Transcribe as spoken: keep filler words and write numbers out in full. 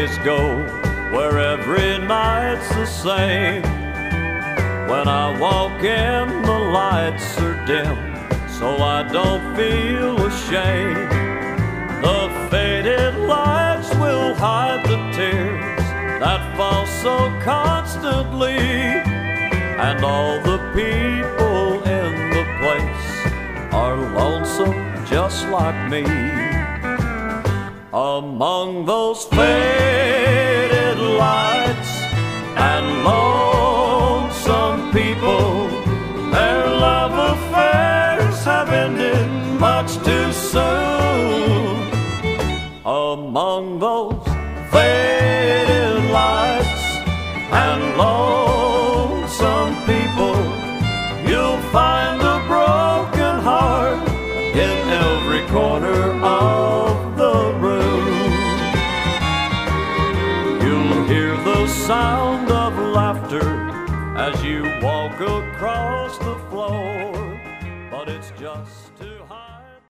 always go where every night's the same. When I walk in, the lights are dim, so I don't feel ashamed. The faded lights will hide the tears that fall so constantly, and all the people in the place are lonesome just like me. Among those faded lights and lonesome people, their love affairs have ended much too soon. Among those faded lights and lonesome people, you'll find a broken heart in every corner of the room. You'll hear the sound of laughter as you walk across the floor, but it's just too high.